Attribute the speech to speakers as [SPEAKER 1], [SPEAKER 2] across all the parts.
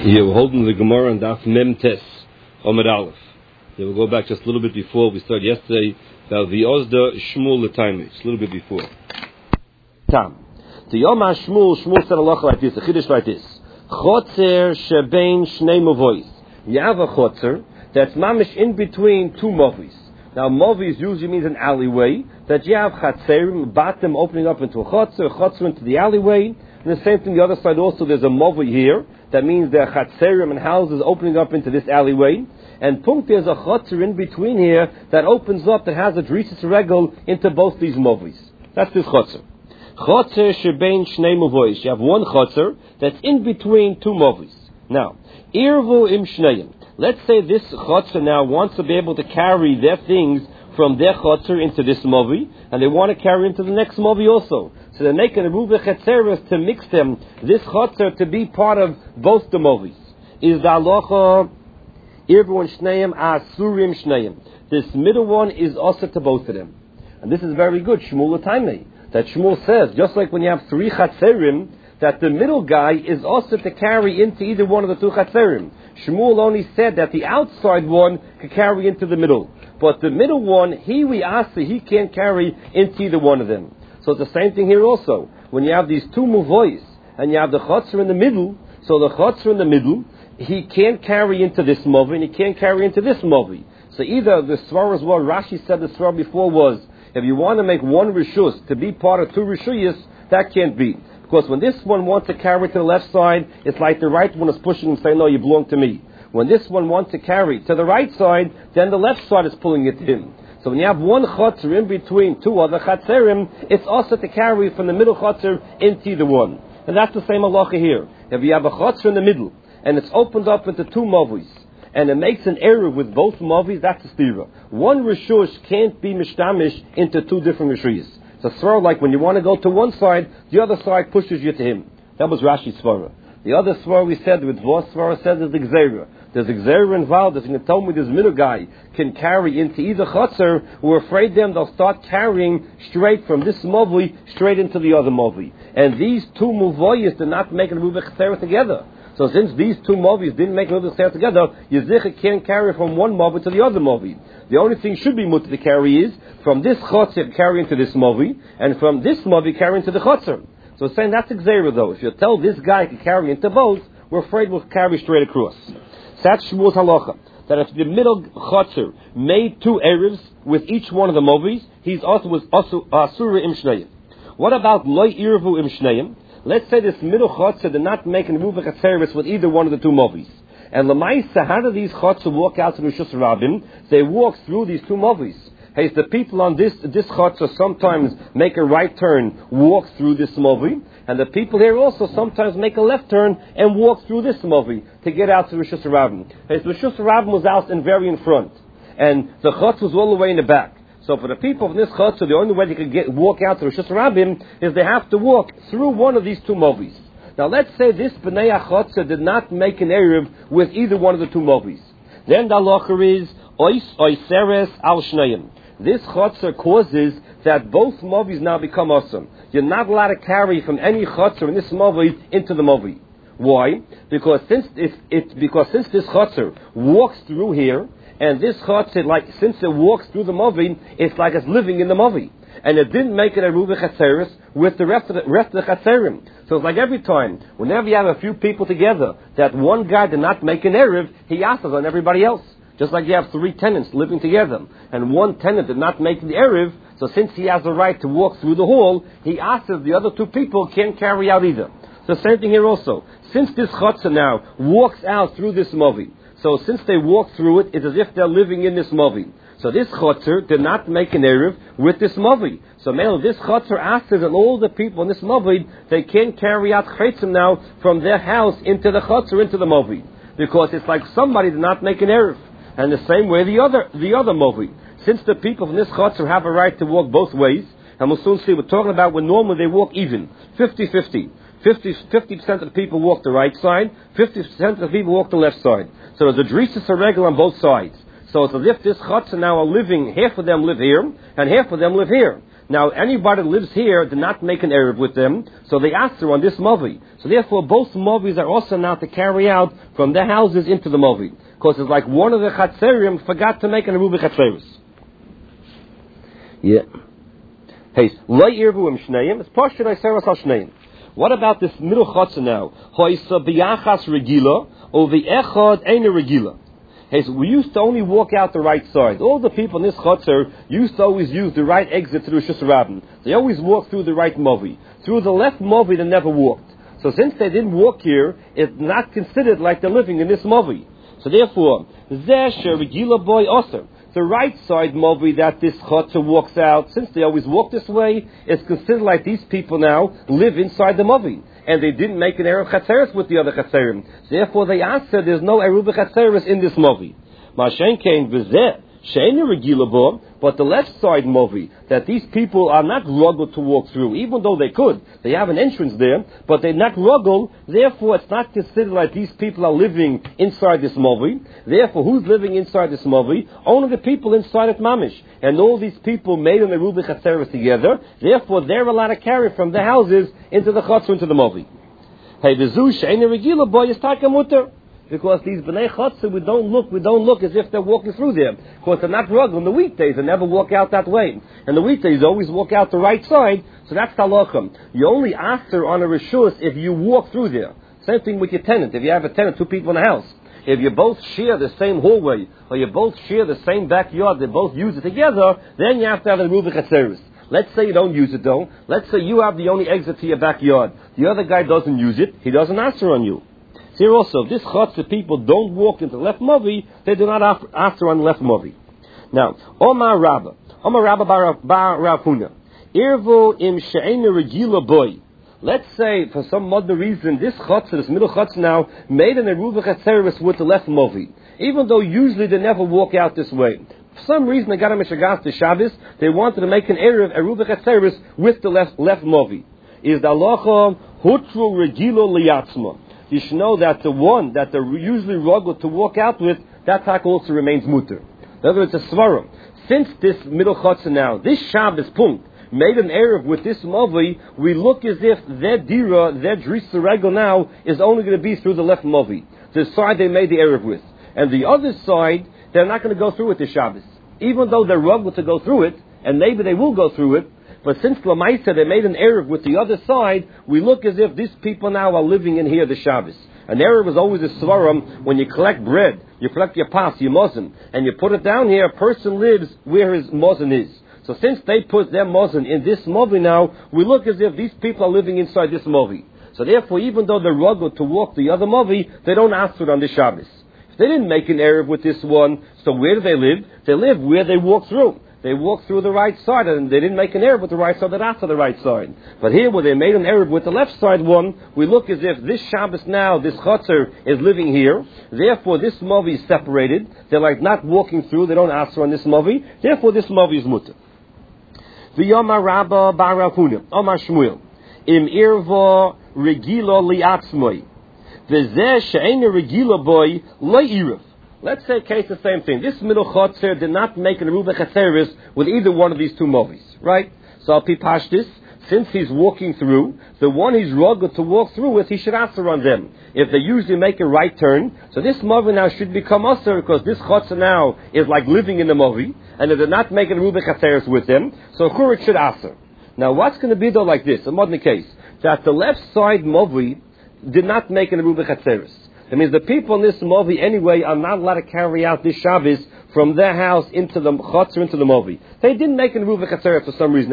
[SPEAKER 1] Yeah, we're holding the Gemara on Daf Mem Tes, Omid Aleph. Yeah, we'll go back just a little bit before. We started yesterday about the Ozda Shmuel L'Taimei, just a little bit before. Tam. To Yom HaShmuel, Shmuel said halacha like this, a chiddush like this. Chotzer shebein shnei movois. You have a chotzer that's mamish in between two movies. Now, movies usually means an alleyway, that you have chatzerim, bottom opening up into a chotzer into the alleyway, and the same thing the other side also, there's a movi here, that means there are chatzerim and houses opening up into this alleyway, and punkt, there's a chotzer in between here that opens up, that has a drisis regel into both these movies. That's this chotzer. Chotzer shebein shnei movois. You have one chotzer that's in between two movies. Now, irvu im shneim. Let's say this chotzer now wants to be able to carry their things from their chotzer into this movi, and they want to carry into the next movi also. So they're making a ruva chetzeres to mix them, this chotzer to be part of both the movies. Is the halacha irvu im shneim asurim shneim. This middle one is also to both of them. And this is very good, Shmuel L'Taimei. That Shmuel says, just like when you have three chatzerim, that the middle guy is also to carry into either one of the two chatzerim. Shmuel only said that the outside one could carry into the middle. But the middle one, he can't carry into either one of them. So it's the same thing here also. When you have these two muvois, and you have the chotzer in the middle, so the chotzer in the middle, he can't carry into this movi, and he can't carry into this movi. So either the svar is what Rashi said the svar before was, if you want to make one rishus to be part of two rishuyas, that can't be. Because when this one wants to carry to the left side, it's like the right one is pushing and saying, no, you belong to me. When this one wants to carry to the right side, then the left side is pulling it to him. So when you have one chotzer in between two other chatzerim, it's also to carry from the middle chotzer into either one. And that's the same halacha here. If you have a chotzer in the middle, and it's opened up into two movies, and it makes an error with both movies, that's a stira. One rishush can't be mishtamish into two different rishuyas. It's a svara like when you want to go to one side, the other side pushes you to him. That was Rashi's svara. The other svara we said, with Vos svara says, is the gzeira. There's a gzeira involved. If you tell me this middle guy can carry into either chotzer, we're afraid then they'll start carrying straight from this movi straight into the other movi. And these two muvoyas did not make a move together. So since these two movies didn't make another stare together, Yezicha can't carry from one movie to the other movie. The only thing should be mutter to carry is from this chotzer carry into this movie, and from this movie carry into the chotzer. So saying that's exera though. If you tell this guy to carry into both, we're afraid we'll carry straight across. That's Shmuel's halacha. That if the middle chotzer made two erivs with each one of the movies, he's also asura im shneim. What about loy irvu im shneim? Let's say this middle chotzer did not make an muvach service with either one of the two movies. And Lamaisa, how do these chotzer walk out to the Rishus Rabbim? They walk through these two movies. Hey, the people on this chotzer sometimes make a right turn, walk through this movie, and the people here also sometimes make a left turn and walk through this movie to get out to Rishus Rabbim. Hey, the Rishus Rabbim was out and very in front, and the chotzer was all the way in the back. So for the people of this chotzer, the only way they could walk out to Rishus Rabbim is they have to walk through one of these two movies. Now let's say this Bnei HaChotzer did not make an erev with either one of the two movies. Then the halacha is oiseres al shnayim. This chotzer causes that both movies now become awesome. You're not allowed to carry from any chotzer in this movie into the movie. Why? Because since this chotzer walks through here, and this chotzer, since it walks through the movi, it's like it's living in the movi. And it didn't make it a ruva chatzeris with the rest of the chatzerim. So it's like every time, whenever you have a few people together, that one guy did not make an erev, he asks on everybody else. Just like you have three tenants living together, and one tenant did not make the erev, so since he has the right to walk through the hall, he asks if the other two people can't carry out either. So same thing here also. Since this chotzer now walks out through this movi, so since they walk through it, it's as if they're living in this movi. So this chotzer did not make an erev with this movi. So male, this chotzer asks that all the people in this movi, they can't carry out chetzim now from their house into the chotzer, into the movi. Because it's like somebody did not make an erev. And the same way the other movi. Since the people from this chotzer have a right to walk both ways, and we'll soon see, we're talking about when normally they walk even, 50-50. 50% of the people walk the right side, 50% of the people walk the left side. So there's a drisis regel on both sides. So it's as if this chotzer now are living, half of them live here, and half of them live here. Now, anybody that lives here did not make an Erev with them, so they asked her on this Movi. So therefore, both Movis are also now to carry out from their houses into the Movi. Because it's like one of the Chatzerim forgot to make an Eruv Chatzeris. Yeah. Hey, Lo Irvu Im Shneim, it's Pashut Iseras Al Shneim. What about this middle Chotzer now? Hoisa B'yachas Regila, or V'echad Eina Regila. Hey, so we used to only walk out the right side. All the people in this Chotzer used to always use the right exit to the Rosh Hashanah. They always walked through the right Movi. Through the left Movi, they never walked. So since they didn't walk here, it's not considered like they're living in this Movi. So therefore, Zeh Regila Boy Osir. The right side Movi that this Chotzer walks out, since they always walk this way, is considered like these people now live inside the Movi. And they didn't make an Erev Chatzeris with the other Chatzerim. Therefore they answer there's no Eruv Chatzeris in this Movi. Ma'ashen kein v'zeh, she'enu regila bo, but the left side Movi, that these people are not rugged to walk through, even though they could. They have an entrance there, but they're not rugged, therefore it's not considered like these people are living inside this Movi. Therefore, who's living inside this Movi? Only the people inside it Mamish. And all these people made an Eruv Chatzeris together, therefore they're allowed to carry from their houses into the Chotzer, into the Movi. Hey, v'zu she'enu regila bo yistaka muter. Because these B'nai Chotzer, we don't look as if they're walking through them. Because they're not rugged on the weekdays, they never walk out that way. And the weekdays always walk out the right side, so that's Talachim. You only answer on a Rishus if you walk through there. Same thing with your tenant. If you have a tenant, two people in a house. If you both share the same hallway, or you both share the same backyard, they both use it together, then you have to have a Eruv Chatzeris. Let's say you don't use it though. Let's say you have the only exit to your backyard. The other guy doesn't use it, he doesn't answer on you. Here also, if this Chotzer people don't walk into the left Movi, they do not answer on the left Movi. Now, Omar Rabba Bar Rav Huna, Irvo Im She'ena Regila Boy. Let's say, for some other reason, this Chotzer, this middle Chotzer now, made an Eruv Chatzeris with the left Movi. Even though usually they never walk out this way. For some reason, they got a Mishagas to Shabbos, they wanted to make an Eruv Chatzeris with the left Movi. Is the Halacha Hutru Regilo Liyatzma. You should know that the one that they're usually rugged to walk out with, that tak also remains mutter. In other words, a svarim. Since this middle Chotzer now, this Shabbos punkt, made an Erev with this Movi, we look as if their dira, their drisa regel now, is only going to be through the left Movi. The side they made the Erev with. And the other side, they're not going to go through it this Shabbos. Even though they're rugged to go through it, and maybe they will go through it, but since Lamaisa they made an Erev with the other side, we look as if these people now are living in here the Shabbos. An Erev is always a svarim. When you collect bread, you collect your pas, your mozen, and you put it down here, a person lives where his mozen is. So since they put their mozen in this movi now, we look as if these people are living inside this movi. So therefore, even though they're rugged to walk the other movi, they don't ask for it on the Shabbos. If they didn't make an Erev with this one, so where do they live? They live where they walk through. They walked through the right side, and they didn't make an Erev with the right side, that after the right side. But here, where they made an Erev with the left side one, we look as if this Shabbos now, this Chotzer is living here. Therefore, this Movi is separated. They're like not walking through. They don't answer on this Movi. Therefore, this Movi is mutter. V'yomar Rabba Bar Rav Huna, Omar Shmuel, Im Irva Regila Liatzmoi, V'zeh She'ena Regila Boy Lo Irav. Let's say case the same thing. This middle Chotzer did not make an Eruv Chatzeris with either one of these two movies, right? So Al Pi Pashtus, since he's walking through, the one he's rugged to walk through with, he should answer on them. If they usually make a right turn, so this movie now should become usher because this Chotzer now is like living in the movie, and if they're not making Eruv Chatzeris with them, so Churik should answer. Now what's going to be though like this, a modern case, that the left side movie did not make an Eruv Chatzeris. That means the people in this Movi anyway are not allowed to carry out this Shabbos from their house into the Chotzer, into the Movi. They didn't make an Eruv Chatzeris for some reason,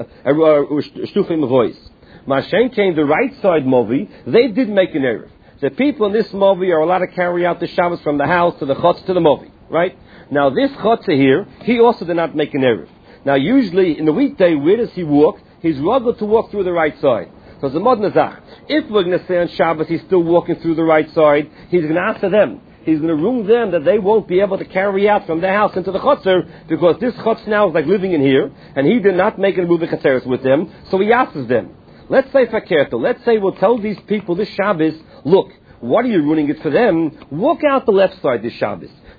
[SPEAKER 1] Shtufim a voice. Mashen came the right side Movi, they did make an Erev. The people in this Movi are allowed to carry out the Shabbos from the house to the Chotzer to the Movi, right? Now this Chotzer here, he also did not make an Erev. Now usually in the weekday, where does he walk? He's rugged to walk through the right side. So the Mod Nazach, if we're going to say on Shabbos he's still walking through the right side, he's going to answer them. He's going to ruin them that they won't be able to carry out from their house into the Chotzer, because this Chotzer now is like living in here, and he did not make a Eruv Chatzeris with them, so he asks them. Let's say Fakerto, let's say we'll tell these people this Shabbos, look, what are you ruining it for them? Walk out the left side this Shabbos. If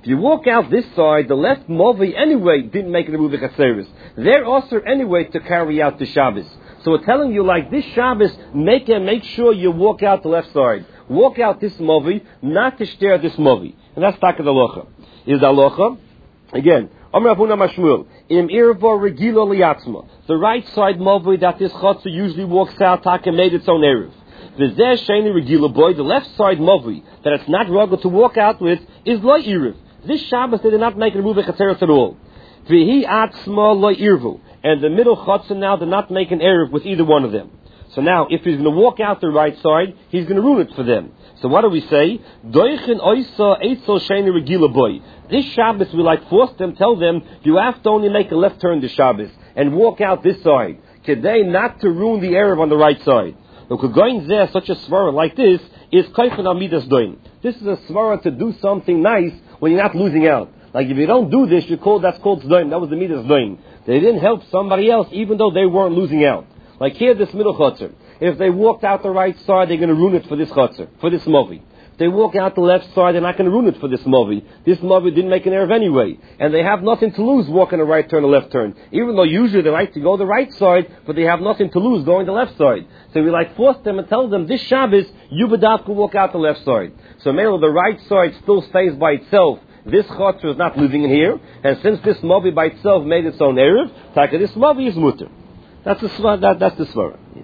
[SPEAKER 1] If you walk out this side, the left movi anyway didn't make an Eruv Chatzeris. They're also anyway to carry out the Shabbos. So we're telling you, like this Shabbos, make sure you walk out the left side. Walk out this movi, not to stare this movi. And that's Taka the Locha. Is the Locha? Again, Amar Avuna Mashmuel, Im Irvo Regilo Liatzma. The right side movi that this Chotzer usually walks out, Taka made its own Erev. V'zeh Sheni Regilo Boy, the left side movi that it's not rugged to walk out with, is Lo Erev. This Shabbos they did not make an Eruv Chatzeris at all. V'hi Atzma Lo Irvu. And the middle Chotzer now did not make an Erev with either one of them. So now, if he's going to walk out the right side, he's going to ruin it for them. So what do we say? Doichin oisa eitzel sheni regila boy. This Shabbos we force them, tell them, you have to only make a left turn this Shabbos and walk out this side. Kedei not to ruin the Erev on the right side. Look, going there, such a svara like this, is kaifan amidas doin. This is a svara to do something nice when you're not losing out. Like if you don't do this, that's called zdoim. That was the midas doin. They didn't help somebody else even though they weren't losing out. Like here, this middle chotzer. If they walked out the right side, they're going to ruin it for this chotzer, for this movi. If they walk out the left side, they're not going to ruin it for this movi. This movi didn't make an Erev anyway. And they have nothing to lose walking a right turn, a left turn. Even though usually they like to go the right side, but they have nothing to lose going the left side. So we force them and tell them, this Shabbos, you b'daf can walk out the left side. So mainly the right side still stays by itself. This chotzer is not living in here. And since this movi by itself made its own Erev, taka this movi is mutter. That's the svara. Yeah.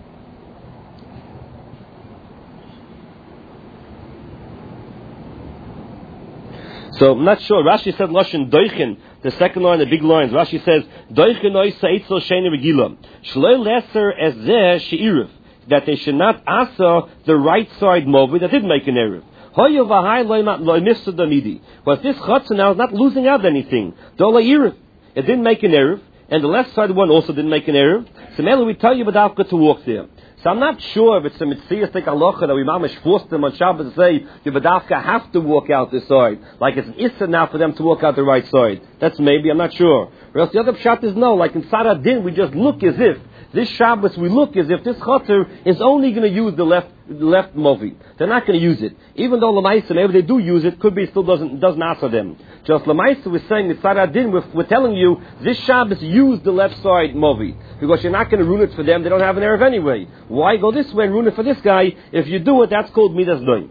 [SPEAKER 1] So I'm not sure. Rashi said Lashon Doichin, the second line, the big lines. Rashi says Doichin oisa eitzel sheni regila shloi leser as zeh she'iriv, that they should not asa the right side movi that did make an erev. Hoyo v'hai loy mifsud damidi. But this chotzer now is not losing out anything. Dola iriv, it didn't make an erev. And the left side one also didn't make an Erev. So mainly we tell you Badavka to walk there. So I'm not sure if it's a Mitzvah Halacha that we mamish forced them on Shabbos to say you Badavka have to walk out this side. Like it's an Issa now for them to walk out the right side. That's maybe, I'm not sure. Or else the other pshat is no. Like in Sarah Din, we just look as if this Shabbos we look as if this Chotzer is only going to use the left movi. They're not going to use it. Even though Lamaisa, maybe they do use it, could be still doesn't answer them. Just Lamaisa was saying that Sarah Din, we're telling you this Shabbos use the left side movi. Because you're not going to ruin it for them, they don't have an Erev anyway. Why go this way and ruin it for this guy? If you do it, that's called Midas Doin.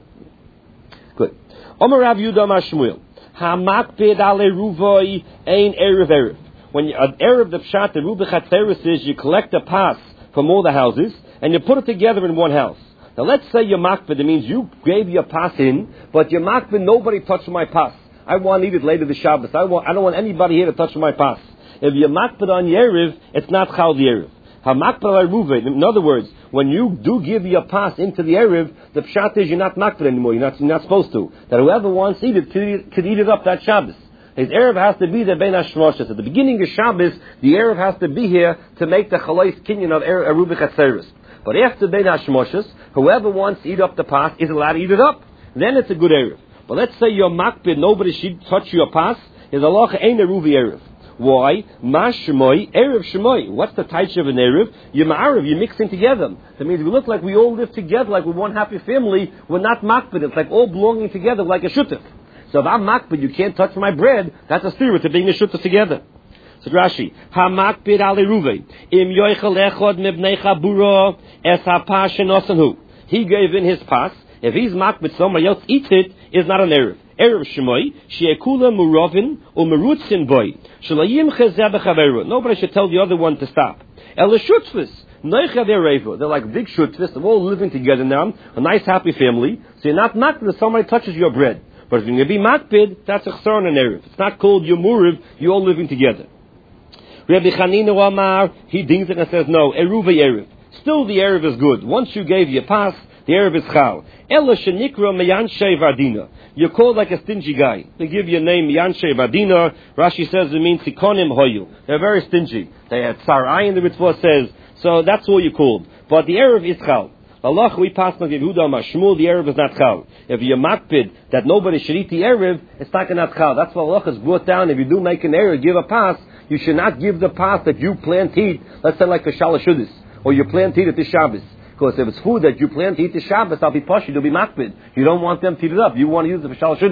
[SPEAKER 1] Good. Omer Rav Yudah Mashmuel. Hamakpid ale ruvoi ein Erev. When an Erev the Pshat, the Eruv Chatzeris is you collect a pass from all the houses and you put it together in one house. Now let's say your makbid, it means you gave your pass in, but your makbid, nobody touched my pass. I want to eat it later the Shabbos. I don't want anybody here to touch my pass. If you're makbid on Yerev, it's not chal the Erev. Hamakbid al Eruv. In other words, when you do give your pass into the Erev, the Pshat is you're not makbid anymore. You're not supposed to. That whoever wants to eat it could eat it up that Shabbos. His Erev has to be there bein hashmoshes. At the beginning of Shabbos, the Erev has to be here to make the chalais kinyan of Eruv Chatzeris. But after bein hashmoshes, whoever wants to eat up the pass is allowed to eat it up. Then it's a good Erev. But let's say you're makbid, nobody should touch your pass. Is Allah ain't Eruvi Erev. Why? Ma Shemoi, Erev Shemoi. What's the taich of an Erev? You're ma'arev, you're mixing together. That means we look like we all live together, like we're one happy family. We're not makbid. It's like all belonging together, like a shutef. So if I'm makbid, you can't touch my bread, that's a spirit to being a shutef together. So Rashi, ha-makbid ale ruve, im yoichel echod mibnei chabura es ha-pashen osanhu. He gave in his pass. If he's makbid, somebody else eats it, is not an Erev. Erev Shemoi, she'ekula murovin u'merutzin boy, shelayim chezeh b'chaveru. Nobody should tell the other one to stop. El shutfis, noichav erevu. They're like big shutfis, they're all living together now, a nice happy family. So you're not makbid if somebody touches your bread. But if you're going to be makbid, that's a chsar and an Erev. It's not called yomuriv, you're all living together. Rabbi Chanina Amar, he dings it and says, no, Eruv Erev. Still the Erev is good. Once you gave your pass, the Erev is chal. Ela shenikra meyanshe vardina. You're called like a stingy guy. They give you a name, Yanshe vardina. Rashi says it means sikonim hoyu. They're very stingy. They had tsar ayin, the mitzvah says. So that's all you're called. But the Erev is chal. Allah, we pass on Yehuda Mashmul, the Erev is not chal. If you're makpid that nobody should eat the Erev, it's not chal. That's what Allah has brought down. If you do make an Erev, give a pass, you should not give the pass that you plan to eat, let's say like a shalashudis, or you plan to eat at the Shabbos. Because if it's food that you plan to eat the Shabbos, I'll be pashid, you'll be makpid. You don't want them to eat it up. You want to use it for shalashudis.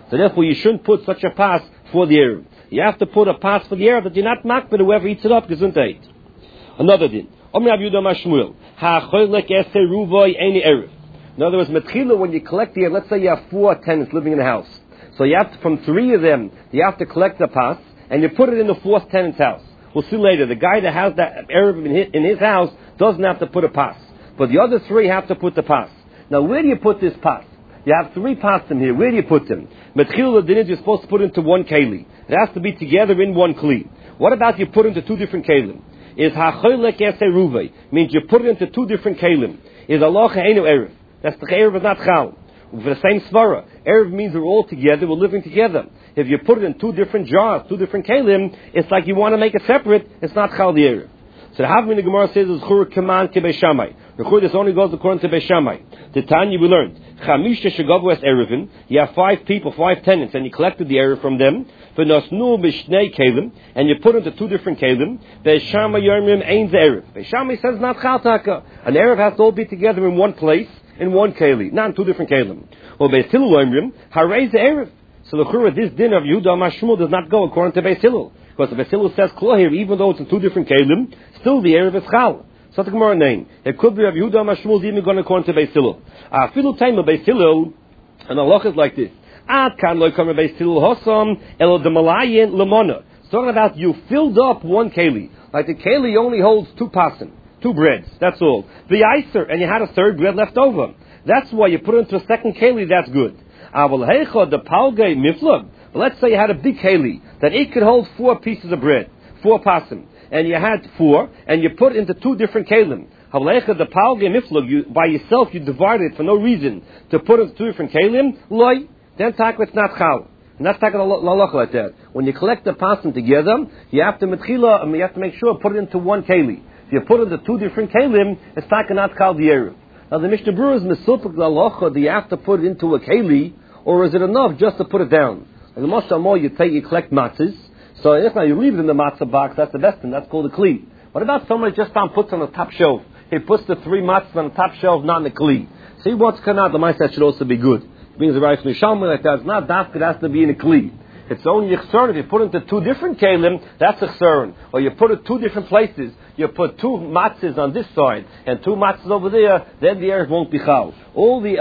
[SPEAKER 1] So therefore you shouldn't put such a pas for the Erev. You have to put a pas for the Erev that you're not makbid whoever eats it up, gesundheit. Another din. Omer Rav Yehuda Mashmuel. Ha'acholek eser ruvoy eini Erev. In other words, metchila, when you collect the Erev, let's say you have 4 tenants living in the house. So you have to, from 3 of them, you have to collect the pas, and you put it in the 4th tenant's house. We'll see later. The guy that has that Erev in his house doesn't have to put a pas. But the other 3 have to put the pas. Now, where do you put this pas? You have 3 pasim here. Where do you put them? Metchila dinid, you're supposed to put into one keli. It has to be together in one kli. What about you put into 2 different kelim? Is ha'cholek esei ruvei, means you put it into 2 different kelim. Is alocha einu erev. That's the erev is not chal. For the same svara, erev means we're all together, we're living together. If you put it in 2 different jars, 2 different kelim, it's like you want to make it separate. It's not chal the erev. So the Havmin the Gemara says is chur kaman ke beishamai. The chur this only goes according to beishamai. The Tanya we learned chamisha shegavu es erevin. You have 5 people, 5 tenants, and you collected the erev from them. V'nosnu b'shnei kelim, and you put into 2 different kelim. Beishamai yomrim ein ze erev. Beishamai says not chal taka. An erev has to all be together in one place, in one keli, not in 2 different kelim. Well, Beis Hillel yomrim harei ze erev. So the chur this din of Yehuda Mashmuel does not go according to Beis Hillel. Because the Beis Hillel says klo here, even though it's in 2 different kelim, still the erev is chal. So the Gemara name. It could be Rav Yehuda Mashmuel is even going according to Beis Hillel. Afilu time of Beis Hillel, and the halach is like this. Ad kan lo kam Beis Hillel hosam elo demalayin lemona. It's talking about you filled up one keli. Like the keli only holds 2 pasim, 2 breads. That's all. The icer, and you had a 3rd bread left over. That's why you put it into a 2nd keli. That's good. Aval heicha the palgei miflag. Let's say you had a big keli that it could hold 4 pieces of bread, 4 pasim, and you had 4, and you put it into 2 different kelim. Havlecha the palge miflug, you by yourself you divided it for no reason to put it into 2 different kelim. Loy, then takwa it's not chal, and that's takwa lalach like that. When you collect the pasim together, you have to metchila, you have to make sure put it into one keli. If you put it into 2 different kelim, it's takwa not chal the erev. Now the Mishnah Berurah is mesupik lalacha. Do you have to put it into a keli, or is it enough just to put it down? And the most more you collect matzahs. So if now you leave it in the matzah box, that's the best thing. That's called a kli. What about somebody just puts on the top shelf? He puts the 3 matzahs on the top shelf, not in the kli. See what's come out. The matzah should also be good. It means the right from the shalman like that. It's not dafka. It has to be in a kli. It's only yichsern. If you put it into 2 different kelim, that's yichsern. Or you put it 2 different places. You put 2 matzahs on this side and 2 matzahs over there. Then the erev won't be chal. All the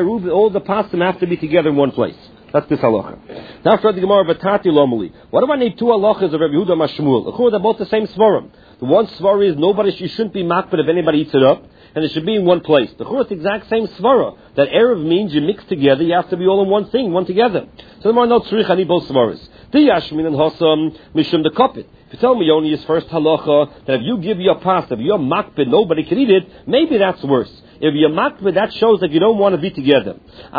[SPEAKER 1] pasim have to be together in one place. That's this halacha. Now for the Gemara, Batati Lomali. What do I need 2 halachas of Rav Yehuda Mashmuel? They're both the same svarim. The one svar is you shouldn't be makbid if anybody eats it up, and it should be in one place. The Chur is the exact same svara. That erev means you mix together, you have to be all in one thing, one together. So the Gemara knows tzrich, I need both svaras. The Yashmin and Hossam, Mishum the Kopit. If you tell me only his first halacha, that if you give your pasta, if you're makbid, nobody can eat it, maybe that's worse. If you're makbid, that shows that you don't want to be together.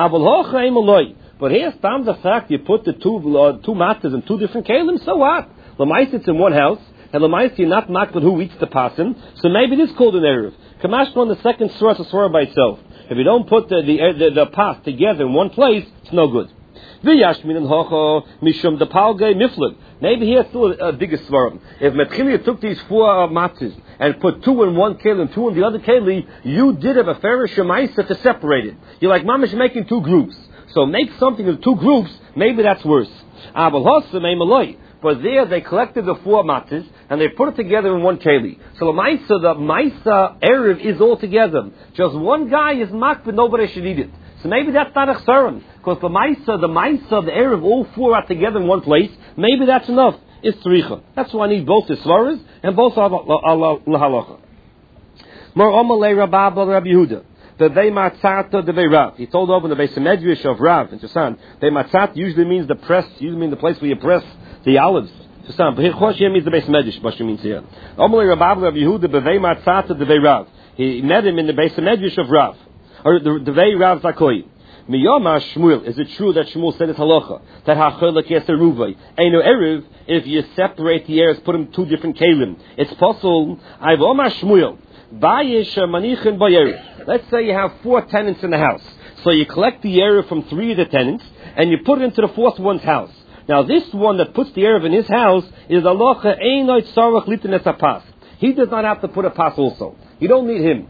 [SPEAKER 1] But here's the fact you put the 2 matzahs in 2 different kelim, so what? Lamais it's in one house, and Lamais you're not makbid who eats the pasim, so maybe it is called an erev. Kamashma on the second surah is a surah by itself. If you don't put the pas together in one place, it's no good. V'yashmin and hocho mishum the palgei miflag. Maybe here's still a bigger svarim. If Metchilia took these 4 matzahs and put 2 in one keli and 2 in the other keli, you did have a ferish shemaisa to separate it. You're like mamish making 2 groups. So make something in 2 groups, maybe that's worse. But there they collected the 4 matzahs and they put it together in one keli. So the maisa erev is all together. Just one guy is makbid, nobody should eat it. So maybe that's not a chsaron. Because the maisa, the erev, all 4 are together in one place. Maybe that's enough. It's tzricha. That's why I need both the svaras and both are lahalacha. Mar Amalei Rabba Rabbi Yehuda. The Vei Matzata, the Vei Rav. He told over in the Beis Medrash of Rav. Interesting. Vei Matzata usually means the press, usually means the place where you press the olives. Interesting. But here means the Beis Medrash, what she means here. Amalei Rabba Rabbi Yehuda, the Vei Matzata, the Vei Rav. He met him in the Beis Medrash of Rav. Or the Vei Rav Zakoi. Miyama Shmuel, is it true that Shmuel said it's halacha that hacholek yeser ruvay eino erev? If you separate the erev, put them 2 different kelim, it's possible. I've Omar Shmuel. Let's say you have 4 tenants in the house. So you collect the erev from 3 of the tenants and you put it into the 4th one's house. Now this one that puts the erev in his house is halacha einoit sarach litenes apas. He does not have to put a pas also. You don't need him.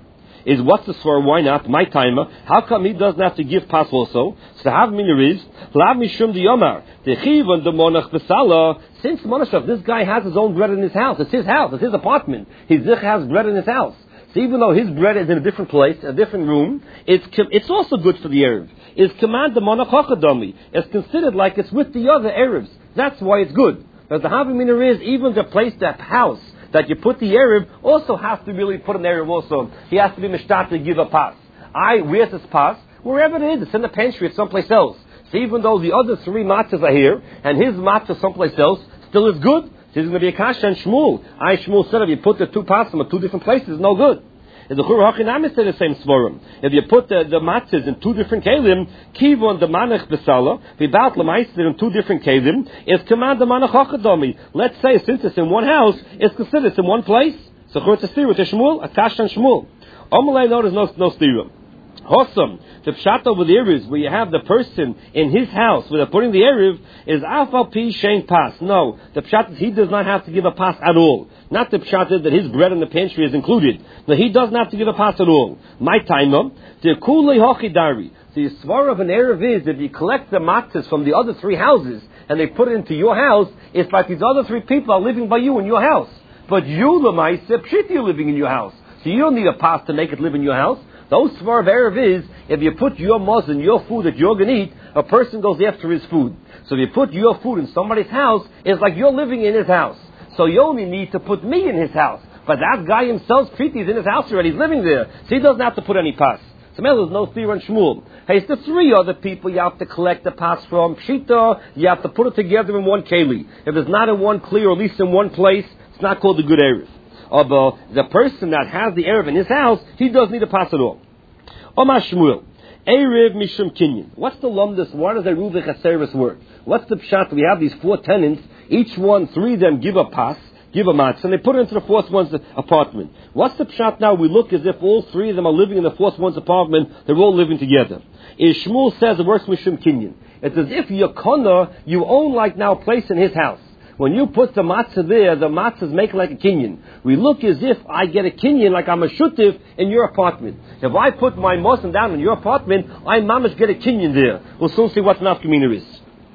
[SPEAKER 1] is what's the swar? Why not? My timer. How come he doesn't have to give pas also? So have minor is lav mishum the yomar the chivon the monach besala. Since monach, this guy has his own bread in his house. It's his house. It's his apartment. His zich has bread in his house. So even though his bread is in a different place, a different room, it's also good for the Erev. It's command the monach hachadami. It's considered like it's with the other Erevs. That's why it's good. But the havimina is even the place, that house that you put the Erev, also has to really put an Erev also. He has to be mishtat to give a pas. Where's this pas? Wherever it is. It's in the pantry. It's someplace else. So even though the other 3 matzahs are here, and his matzah someplace else, still is good. This is going to be a kasha and Shmuel. Shmuel said if you put the 2 pasim in 2 different places, it's no good. If the Chur HaChinami said the same svorim. If you put the matzahs in 2 different kelim, kivon the manach besala, v'bat l'maister in 2 different kelim, is command the manach hachadami. Let's say since it's in one house, it's considered it's in one place. So Chur Tzir with Shmuel, a kasha and Shmuel. Omalei no, there's no stira. Hossam, the pshat over the Erev, where you have the person in his house where they're putting the Erev, is afal pi shein pas. No, the pshat is he does not have to give a pas at all. Not the pshat is that his bread in the pantry is included. No, he doesn't have to give a pas at all. My timer, the kulei hochidari. The svar of an Erev is if you collect the matzahs from the other 3 houses and they put it into your house, it's like these other 3 people are living by you in your house. But you, l'maiseh, pshit, you're living in your house. So you don't need a pas to make it live in your house. Those svar of Erev is, if you put your mazon, your food that you're going to eat, a person goes after his food. So if you put your food in somebody's house, it's like you're living in his house. So you only need to put me in his house. But that guy himself, Kriti, is in his house already. He's living there. So he doesn't have to put any pas. So there's no theory on Shmuel. Hey, it's the 3 other people you have to collect the pas from. Pshita, you have to put it together in one keli. If it's not in one kli, or at least in one place, it's not called a good Erev. Although the person that has the Erev in his house, he doesn't need to pass it all. Omar Shmuel, Erev Mishum Kinyan. What's the lumdus? Why does Eruv Chaseris work? What's the pshat? We have these 4 tenants. Each one, 3 of them give a pas, give a matzah, and they put it into the 4th one's apartment. What's the pshat now? We look as if all 3 of them are living in the 4th one's apartment. They're all living together. Shmuel says it works Mishum Kinyan. It's as if you're kona, you own like now a place in his house. When you put the matzah there, the matzahs make like a kinyan. We look as if I get a kinyan like I'm a shutif in your apartment. If I put my mosin down in your apartment, I mamish get a kinyan there. We'll soon see what nafkamina is.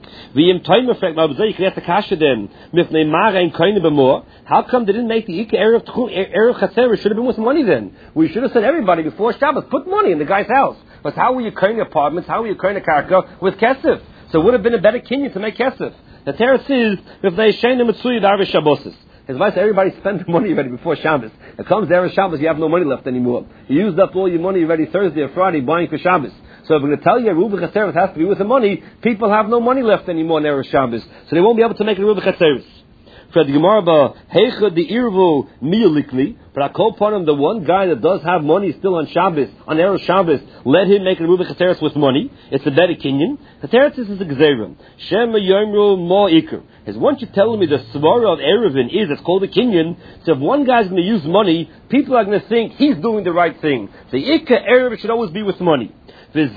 [SPEAKER 1] How come they didn't make the Ika Erev Chaser? Should have been with money then. We should have said everybody before Shabbos, put money in the guy's house. But how were you carrying apartments? How were you carrying a karka with kesef? So it would have been a better kinyan to make kesef. The terrace is if they shane Mitzui Darvish Shabbos. His wife said everybody spend the money already before Shabbos. It comes there on Shabbos, you have no money left anymore. You used up all your money already Thursday or Friday buying for Shabbos. So if we're going to tell you Ruba Chaseris has to be with the money, people have no money left anymore in Erev Shabbos. So they won't be able to make a Ruba Chaseris. For the Gemara, Heicha the Irvu Miyalikli, but I call upon him, the one guy that does have money still on Shabbos, on Erev Shabbos, let him make a Ruba Chaseris with money. It's a better kinyan. Chaseris is a Gzerim. Shema Yomru Mo Iker. Is once you're telling me the Svara of Erevin is, it's called a kinyan, so if one guy's going to use money, people are going to think he's doing the right thing. The Ikka Erev should always be with money. And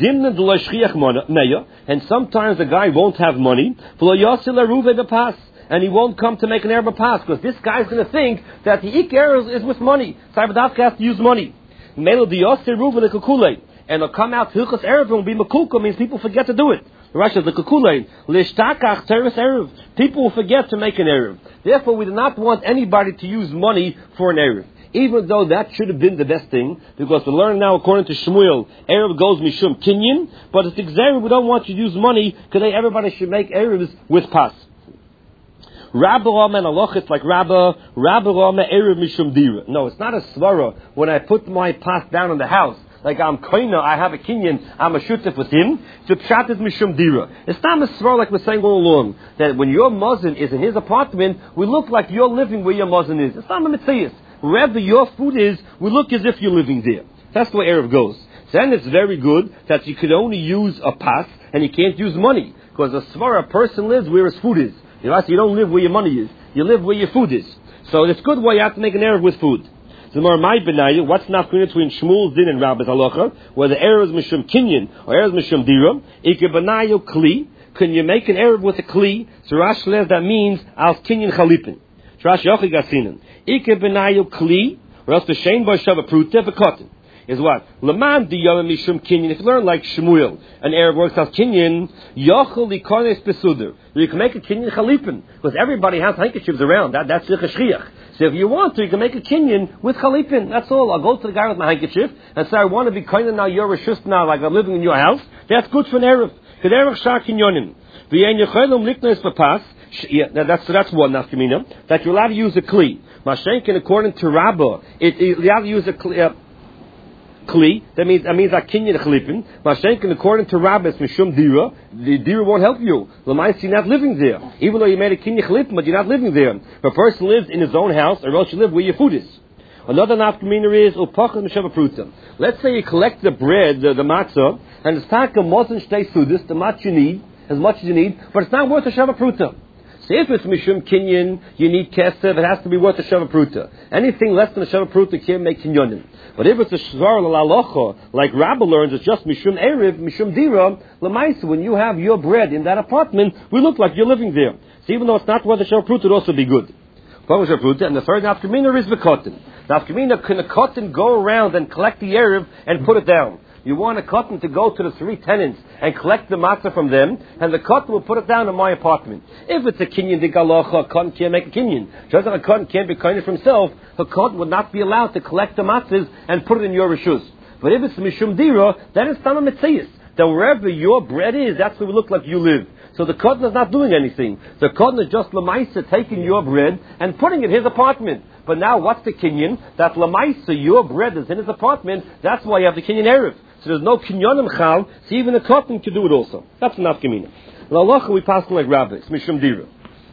[SPEAKER 1] sometimes the guy won't have money. And he won't come to make an Erev pass because this guy's going to think that the Erev is with money. So Ibadavka has to use money. And it'll come out Hilchos Erev and be Makulka, means people forget to do it. The Rashi says the Kukulei Lishtakach Teres Erev. People will forget to make an Erev. Therefore, we do not want anybody to use money for an Erev. Even though that should have been the best thing, because we learn now according to Shmuel, Erev goes Mishum Kinyan, but it's Xerev, we don't want you to use money because everybody should make Erevs with pas. Rabba Rama and Allah, it's like Rabba Rama Erev Mishum Dira. No, it's not a svara when I put my pas down in the house. Like I'm koina, I have a kinyan, I'm a shutif with him. The pshat is Mishum Dira. It's not a svara like we're saying all along, that when your muzzin is in his apartment, we look like you're living where your muzzin is. It's not a mitzvah. Wherever your food is, we look as if you're living there. That's the way Erev goes. Then it's very good that you could only use a pas and you can't use money. Because a svara person lives where his food is. You know, so you don't live where your money is. You live where your food is. So it's good why you have to make an Erev with food. So more my benayah, what's nafkuna between Shmuel's din and Rabbi's halacha? Whether Erev is mishum kinyan or Erev is mishum dira. Ike benayah kli. Can you make an Erev with a kli? So Rashi says that means al kinyan chalipin. Rashi yochi gasinan. Ike benayah kli. Or else the shein bo shava pruta v'kotin. is what? Laman diyam mishum kinyan. If you learn like Shmuel, an Arab works out kinyan, yochel likones besuder. You can make a kinyan chalipin, because everybody has handkerchiefs around. That's the shchiach. So if you want to, you can make a kinyan with chalipin. That's all. I'll go to the guy with my handkerchief and say, I want to be kind of now, you're a shus now, like I'm living in your house. That's good for an Arab. K'derech shar kinyonim. V'yen yechelum liknes papas. Now that's one nafkamina, that you're allowed to use a kli. Mashenkin, according to Rabbah, you're allowed to use a kli. That means like kinyan chalipin. Mashenkin, according to Rabbah, it's mishum dira. The dira won't help you. L'mais, you're not living there, even though you made a kinyan chalipin, but you're not living there. If a person lives in his own house, or else you live where your food is. Another nafkamina is upachas mishava pruta. Let's say you collect the bread, the matzah, and it's taka mozen shtei sudis, the much you need, as much as you need, but it's not worth a shava pruta. So if it's mishum kinyan, you need kesef, it has to be worth a shava pruta. Anything less than a shava pruta can't make kinyonim. But if it's a shvar l'alocha, like Rabbi learns, it's just mishum erev, mishum dira, l'maisa, when you have your bread in that apartment, we look like you're living there. So even though it's not worth a shava pruta, it also be good. And the third nafkamina is the cotton. Nafkamina, can a cotton go around and collect the erev and put it down? You want a cotton to go to the three tenants and collect the matzah from them, and the cotton will put it down in my apartment. If it's a kinyan digalocha, a cotton can't make a kinyan. Just like a cotton can't be kind for himself, a cotton would not be allowed to collect the matzahs and put it in your rishus. But if it's mishum dira, then it's tama mitzias. That wherever your bread is, that's where it look like you live. So the cotton is not doing anything. The cotton is just lamaisa taking your bread and putting it in his apartment. But now what's the kinyan? That lamaisa, your bread is in his apartment. That's why you have the kinyan erev. So there's no kinyanim chal, so even the cotton can do it also. That's enough kamina. L'alacha we pass like Rabbi, it's mishum dira.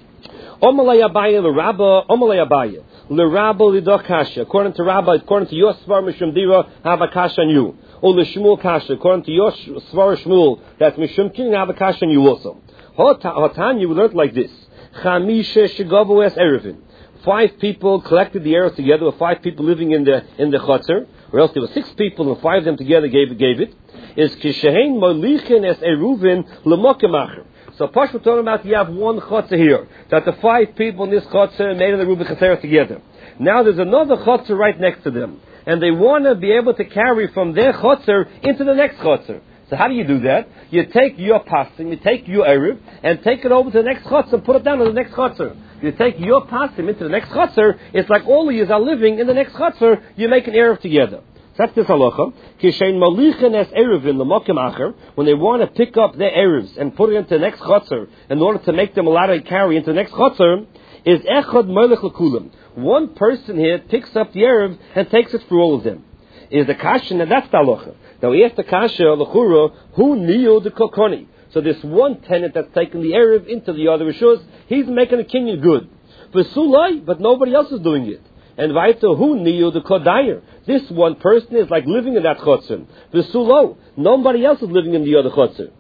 [SPEAKER 1] Omalei Abaye l'Rabba, Omalei Abaye l'Rabba l'Idoch kasha. According to Rabbi, according to your svar mishum dira, have a kasha on you. Or l'Shmuel kasha. According to your svar Shmuel, that's mishum kinyan, have a kasha on you also. Hotan, you learned like this. Chamisha shegavu es erevin. 5 people collected the erev together, with 5 people living in the chotzer, or else there were 6 people and 5 of them together gave it. Is kishein molichin es eruvin lemokemacher. So Pash we're talking about you have one chotzer here, that the 5 people in this chotzer made the Reuben Chatzer together. Now there's another chotzer right next to them, and they want to be able to carry from their chotzer into the next chotzer. So how do you do that? You take your pasim, you take your erev, and take it over to the next chotzer, and put it down to the next chotzer. You take your pasim into the next chotzer, it's like all of you are living in the next chotzer, you make an erev together. So that's this halacha. Kishein malichin es erevin l'mokim acher, when they want to pick up their erevs and put it into the next chotzer, in order to make them allowed to carry into the next chotzer, is echad melech l'kulam. One person here picks up the erev and takes it for all of them. Is the kasha, and that's the halacha. Now we ask the kasha, l'chura, who niyo the kokoni? So this one tenant that's taking the erev into the other rishus, he's making a kinyan good. V'sulai, but nobody else is doing it. And vaita hu niyu the kodayer. This one person is like living in that chotzer. V'sulo, nobody else is living in the other chotzer.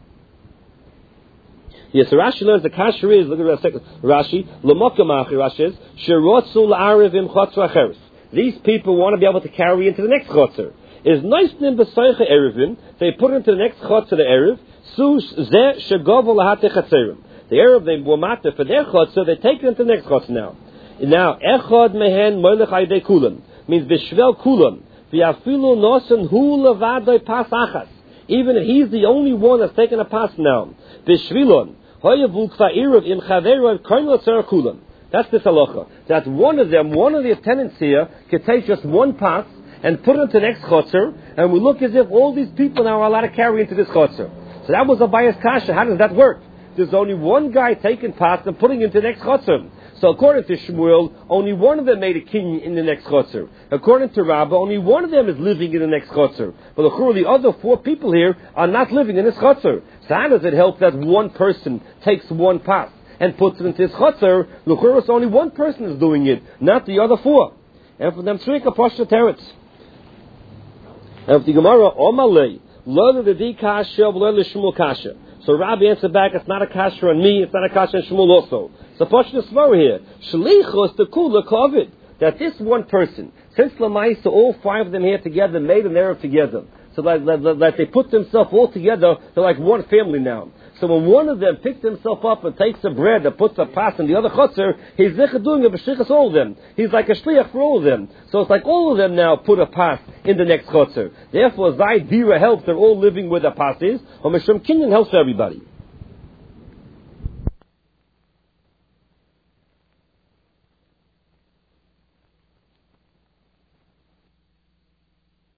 [SPEAKER 1] Yes, so Rashi learns the kasha is, look at that second, Rashi, l'mokamachi, Rashi is, sherotzu l'arev im chotzer acheres. These people want to be able to carry into the next chotzer. Is noisnim b'soicha erevin, they put it into the next chotzer the erev, su zeh shegovo lahate chatzerim. The erev they were matter for their chotzer, they take it into the next chotzer now. Now, echad mehen moilech aydei kulam means b'shvel kulam v'yafilu nosen hu levadoi pas achas. Even if he's the only one that's taken a pass now, b'shvilon hoyavu kva'iruv im chaverov koin lotzera kulam. That's the halacha. That one of them, one of the tenants here, can take just one pass and put it into the next chotzer, and we look as if all these people now are allowed to carry into this chotzer. So that was a bias kasha. How does that work? There's only one guy taking pass and putting into the next chotzer. So according to Shmuel, only one of them made a kinyan in the next chotzer. According to Rabbah, only one of them is living in the next chotzer. But the other 4 people here are not living in this chotzer. So how does it help that one person takes one pass and puts it into his chotzer? L'churus, only one person is doing it, not the other 4. And for them, tzrika pashta teretz. And for the Gemara, omalei, lo the kasha, lo the Shmuel kasha. So Rabbi answered back, it's not a kasha on me, it's not a kasha on Shmuel also. So pashta svara here, shlichos the kula kovid, that this one person, since Lamaisa, all 5 of them here together made an erev together. So that they put themselves all together, they're like one family now. So when one of them picks himself up and takes the bread and puts a pas in the other chutzer, he's doing a b'shlichus all of them. He's like a shliach for all of them. So it's like all of them now put a pas in the next chutzer. Therefore, Zai Dira helps. They're all living where the pas is. Or Mishum Kinyan helps everybody.